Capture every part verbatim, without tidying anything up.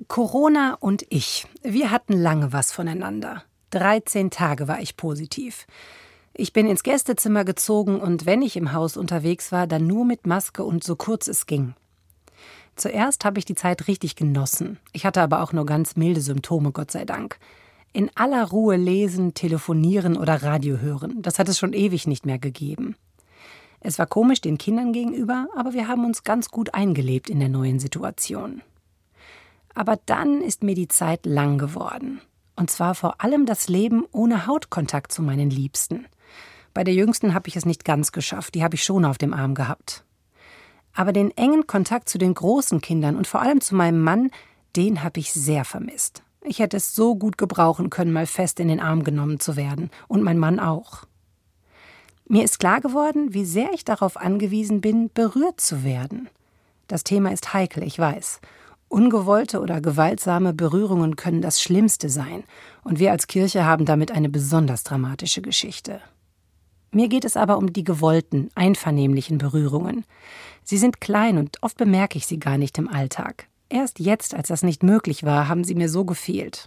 Corona und ich, wir hatten lange was voneinander. dreizehn Tage war ich positiv. Ich bin ins Gästezimmer gezogen und wenn ich im Haus unterwegs war, dann nur mit Maske und so kurz es ging. Zuerst habe ich die Zeit richtig genossen. Ich hatte aber auch nur ganz milde Symptome, Gott sei Dank. In aller Ruhe lesen, telefonieren oder Radio hören, das hat es schon ewig nicht mehr gegeben. Es war komisch den Kindern gegenüber, aber wir haben uns ganz gut eingelebt in der neuen Situation. Aber dann ist mir die Zeit lang geworden. Und zwar vor allem das Leben ohne Hautkontakt zu meinen Liebsten. Bei der Jüngsten habe ich es nicht ganz geschafft, die habe ich schon auf dem Arm gehabt. Aber den engen Kontakt zu den großen Kindern und vor allem zu meinem Mann, den habe ich sehr vermisst. Ich hätte es so gut gebrauchen können, mal fest in den Arm genommen zu werden. Und mein Mann auch. Mir ist klar geworden, wie sehr ich darauf angewiesen bin, berührt zu werden. Das Thema ist heikel, ich weiß. Ungewollte oder gewaltsame Berührungen können das Schlimmste sein. Und wir als Kirche haben damit eine besonders dramatische Geschichte. Mir geht es aber um die gewollten, einvernehmlichen Berührungen. Sie sind klein und oft bemerke ich sie gar nicht im Alltag. Erst jetzt, als das nicht möglich war, haben sie mir so gefehlt.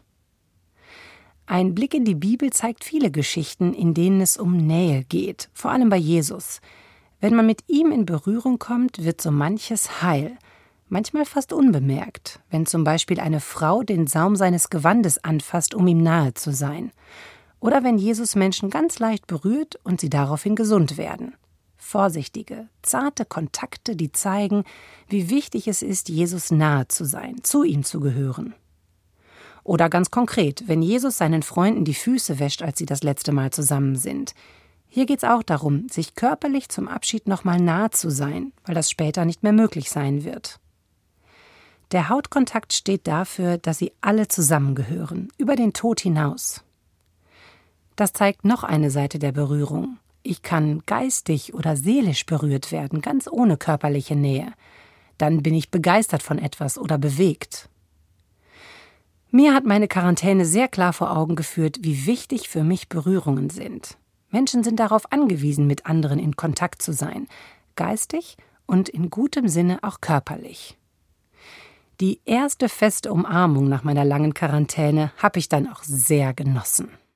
Ein Blick in die Bibel zeigt viele Geschichten, in denen es um Nähe geht, vor allem bei Jesus. Wenn man mit ihm in Berührung kommt, wird so manches heil. Manchmal fast unbemerkt, wenn zum Beispiel eine Frau den Saum seines Gewandes anfasst, um ihm nahe zu sein. Oder wenn Jesus Menschen ganz leicht berührt und sie daraufhin gesund werden. Vorsichtige, zarte Kontakte, die zeigen, wie wichtig es ist, Jesus nahe zu sein, zu ihm zu gehören. Oder ganz konkret, wenn Jesus seinen Freunden die Füße wäscht, als sie das letzte Mal zusammen sind. Hier geht es auch darum, sich körperlich zum Abschied nochmal nahe zu sein, weil das später nicht mehr möglich sein wird. Der Hautkontakt steht dafür, dass sie alle zusammengehören, über den Tod hinaus. Das zeigt noch eine Seite der Berührung. Ich kann geistig oder seelisch berührt werden, ganz ohne körperliche Nähe. Dann bin ich begeistert von etwas oder bewegt. Mir hat meine Quarantäne sehr klar vor Augen geführt, wie wichtig für mich Berührungen sind. Menschen sind darauf angewiesen, mit anderen in Kontakt zu sein, geistig und in gutem Sinne auch körperlich. Die erste feste Umarmung nach meiner langen Quarantäne habe ich dann auch sehr genossen.